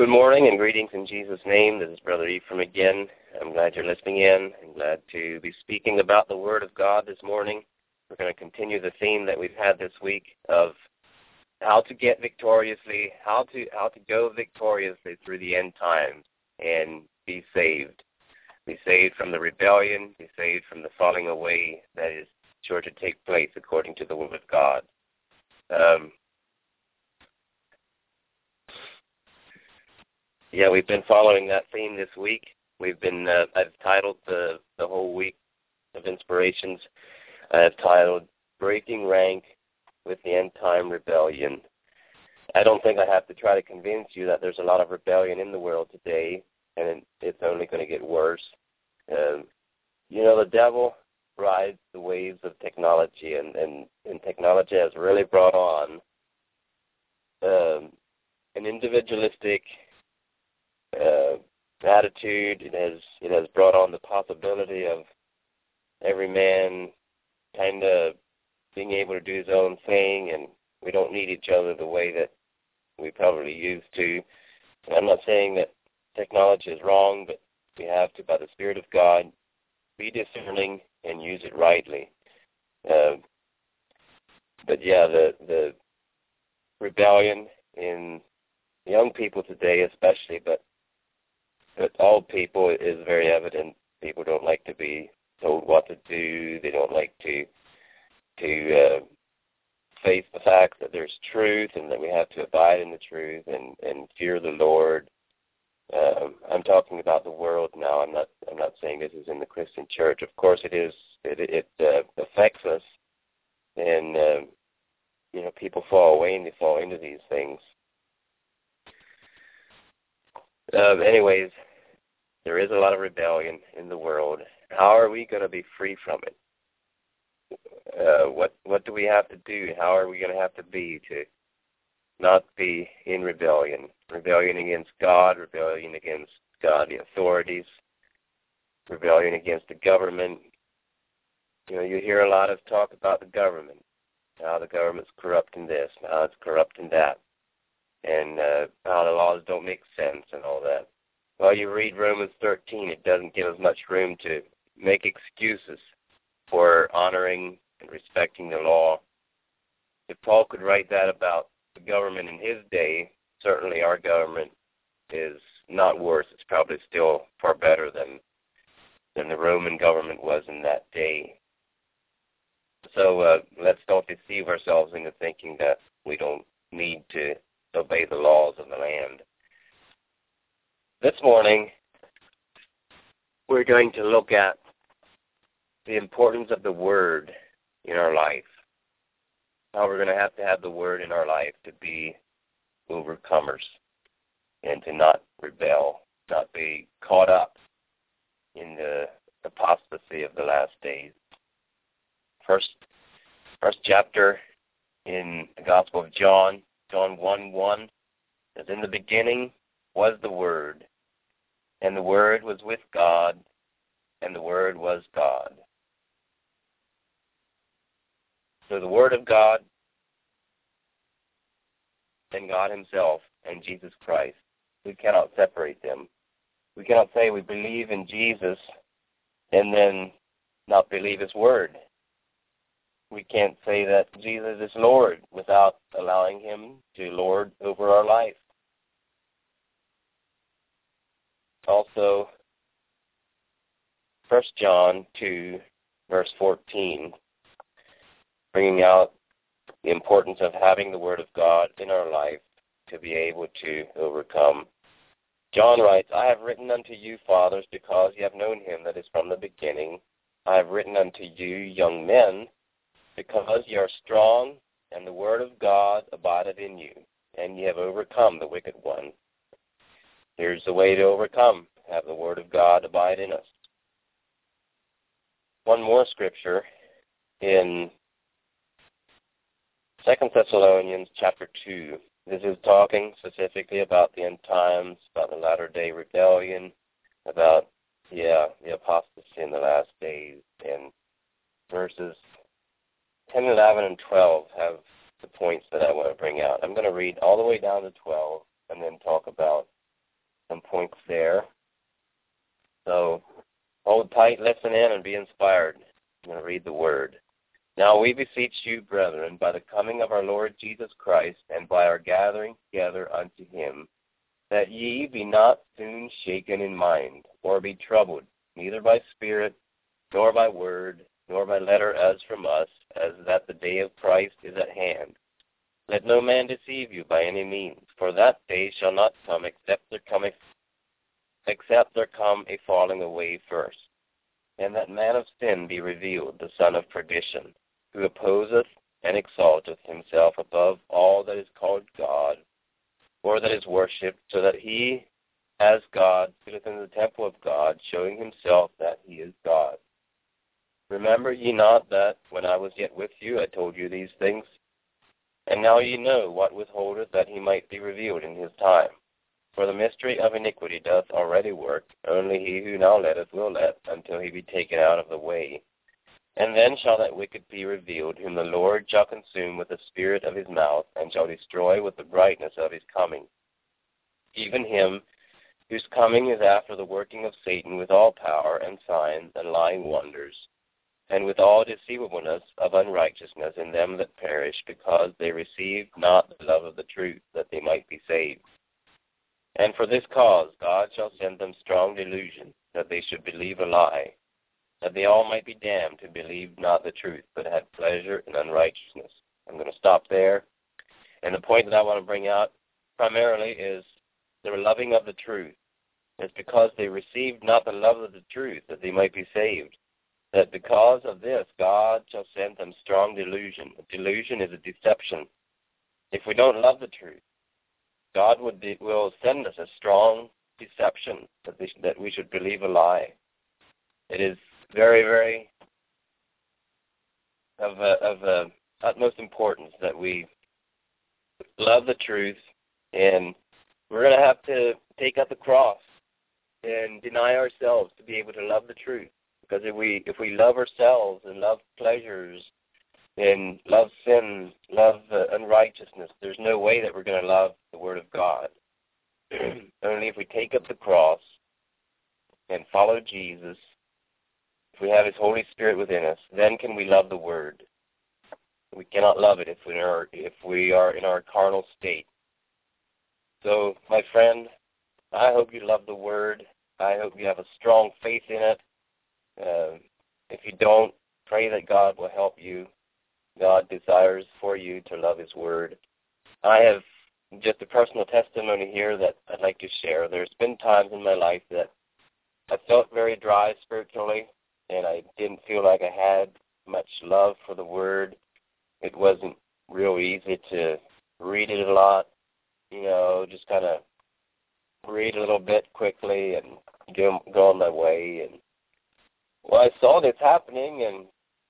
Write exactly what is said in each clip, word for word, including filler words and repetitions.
Good morning and greetings in Jesus' name. This is Brother Ephraim again. I'm glad you're listening in. I'm glad to be speaking about the Word of God this morning. We're going to continue the theme that we've had this week of how to get victoriously, how to how to go victoriously through the end times and be saved. Be saved from the rebellion, be saved from the falling away that is sure to take place according to the Word of God. Um, yeah, we've been following that theme this week. We've been, uh, I've titled the, the whole week of inspirations, I've titled Breaking Rank with the End Time Rebellion. I don't think I have to try to convince you that there's a lot of rebellion in the world today, and it's only going to get worse. Um, you know, the devil rides the waves of technology, and, and, and technology has really brought on um, an individualistic uh, attitude. It has it has brought on the possibility of every man kind of being able to do his own thing, and we don't need each other the way that we probably used to. And I'm not saying that technology is wrong, but we have to, by the Spirit of God, be discerning and use it rightly. Uh, but yeah, the the rebellion in young people today especially, but but all people is very evident. People don't like to be told what to do. They don't like to to uh, face the fact that there's truth and that we have to abide in the truth and, and fear the Lord. Um, I'm talking about the world now. I'm not. I'm not saying this is in the Christian church. Of course, it is. It, it uh, affects us, and uh, you know, people fall away and they fall into these things. Uh, anyways, there is a lot of rebellion in the world. How are we going to be free from it? Uh, what What do we have to do? How are we going to have to be to not be in rebellion? Rebellion against God, rebellion against godly authorities, rebellion against the government. You know, you hear a lot of talk about the government, how the government's corrupting this, how it's corrupting that, and uh, how the laws don't make sense and all that. Well, you read Romans thirteen, it doesn't give us much room to make excuses for honoring and respecting the law. If Paul could write that about the government in his day, certainly our government is not worse. It's probably still far better than than the Roman government was in that day. So uh, let's don't deceive ourselves into thinking that we don't need to obey the laws of the land. This morning, we're going to look at the importance of the Word in our life. How we're going to have to have the Word in our life to be overcomers and to not rebel, not be caught up in the apostasy of the last days. First, first chapter in the Gospel of John, John one one, says, "In the beginning was the Word, and the Word was with God, and the Word was God." So the Word of God and God Himself and Jesus Christ, we cannot separate them. We cannot say we believe in Jesus and then not believe His Word. We can't say that Jesus is Lord without allowing Him to lord over our life. Also, First John two, verse fourteen, bringing out the importance of having the Word of God in our life to be able to overcome. John writes, "I have written unto you, fathers, because ye have known Him that is from the beginning. I have written unto you, young men, because ye are strong, and the Word of God abideth in you, and ye have overcome the wicked one." Here's the way to overcome. Have the Word of God abide in us. One more scripture in Second Thessalonians chapter two. This is talking specifically about the end times, about the latter-day rebellion, about, yeah, the apostasy in the last days. And verses ten, eleven, and twelve have the points that I want to bring out. I'm going to read all the way down to twelve and then talk about some points there. So hold tight, listen in, and be inspired. I'm going to read the word. Now we beseech you, brethren, by the coming of our Lord Jesus Christ, and by our gathering together unto him, that ye be not soon shaken in mind, or be troubled, neither by spirit, nor by word, nor by letter as from us, as that the day of Christ is at hand. Let no man deceive you by any means, for that day shall not come except there come a, except there come a falling away first, and that man of sin be revealed, the son of perdition, who opposeth and exalteth himself above all that is called God, or that is worshipped, so that he, as God, sitteth in the temple of God, showing himself that he is God. Remember ye not that, when I was yet with you, I told you these things? And now ye know what withholdeth that he might be revealed in his time. For the mystery of iniquity doth already work, only he who now letteth will let, until he be taken out of the way. And then shall that wicked be revealed, whom the Lord shall consume with the spirit of his mouth, and shall destroy with the brightness of his coming. Even him whose coming is after the working of Satan with all power and signs and lying wonders, and with all deceivableness of unrighteousness in them that perish, because they received not the love of the truth, that they might be saved. And for this cause God shall send them strong delusion, that they should believe a lie, that they all might be damned who believed not the truth, but had pleasure in unrighteousness. I'm going to stop there. And the point that I want to bring out primarily is the loving of the truth. It's because they received not the love of the truth, that they might be saved. That because of this, God shall send them strong delusion. A delusion is a deception. If we don't love the truth, God would be, will send us a strong deception that, they, that we should believe a lie. It is very, very of, uh, of uh, utmost importance that we love the truth, and we're going to have to take up the cross and deny ourselves to be able to love the truth. Because if we if we love ourselves and love pleasures and love sin, love uh, unrighteousness, there's no way that we're going to love the Word of God. Only if we take up the cross and follow Jesus, if we have his Holy Spirit within us, then can we love the Word. We cannot love it if we are, if we are in our carnal state. So, my friend, I hope you love the Word. I hope you have a strong faith in it. Uh, if you don't, pray that God will help you. God desires for you to love his word. I have just a personal testimony here that I'd like to share. There's been times in my life that I felt very dry spiritually, and I didn't feel like I had much love for the word. It wasn't real easy to read it a lot, you know, just kind of read a little bit quickly and go, go on my way. And well, I saw this happening, and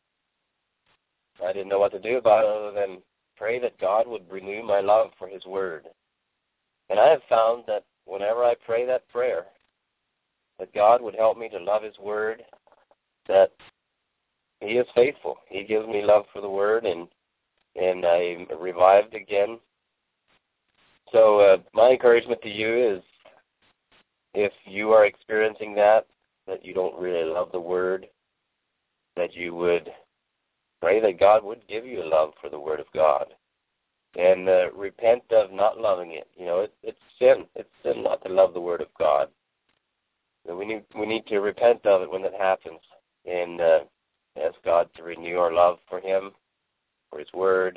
I didn't know what to do about it other than pray that God would renew my love for his word. And I have found that whenever I pray that prayer, that God would help me to love his word, that he is faithful. He gives me love for the word, and and I'm revived again. So uh, my encouragement to you is, if you are experiencing that, that you don't really love the word, that you would pray that God would give you a love for the word of God, and uh, repent of not loving it. You know, it, it's sin. It's sin not to love the word of God. So we need we need to repent of it when it happens, and uh, ask God to renew our love for him, for his word.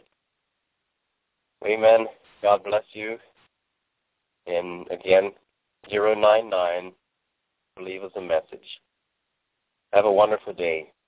Amen. God bless you. And again, zero nine nine, leave us a message. Have a wonderful day.